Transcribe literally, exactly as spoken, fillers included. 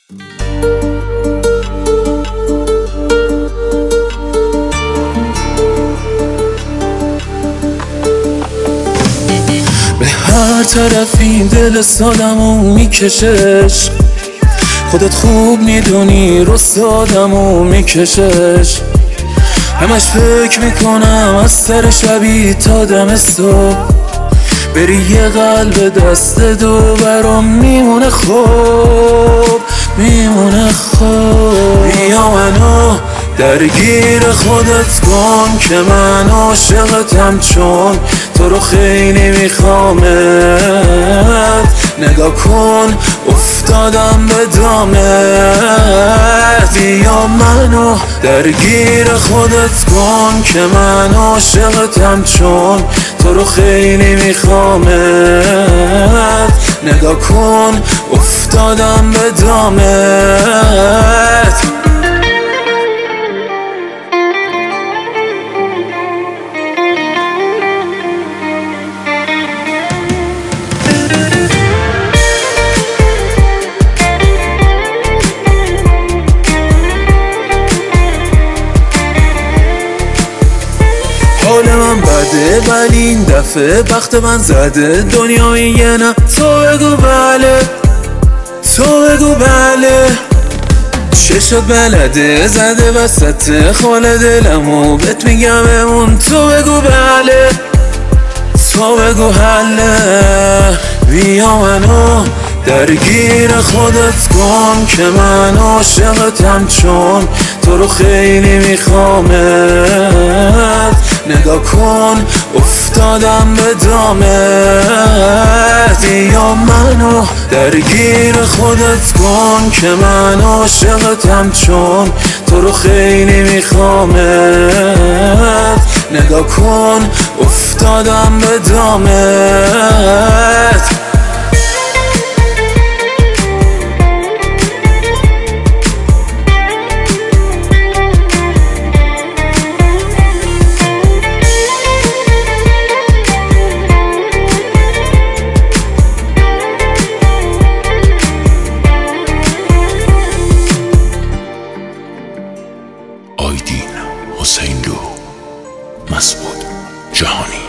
به هر طرفی دل سادمو میکشش، خودت خوب میدونی رو سادمو میکشش. همش فکر میکنم از سر شبی تا دم صبح، بری یه قلب دست دو برام میمونه خوب، میمونه خوب. بیا منو درگیر خودت کن که من عاشقتم، چون تو رو خیلی میخوامت. نگاه کن افتادم به دامت، بیا منو درگیر خودت کن که من عاشقتم، چون تو رو خیلی میخوامت. نگاه کن افتادم به دامت. حال من بده ولی این دفعه بخت من زده، دنیا میگه نه تو بگو بله، تو بگو بله. چشات بلده زده وسط خال دلمو، بهت میگم بمون، تو بگو بله، تو بگو حله. بیا منو درگیر خودت کن که من عاشقتم، چون تو رو خیلی میخوامت. نگاه کن افتادم به دامت، بیا منو درگیر خودت کن که من عاشقتم، چون تو رو خیلی میخوامت. نگاه کن افتادم به دامت. آیدین حسین لو، مسعود جهانی.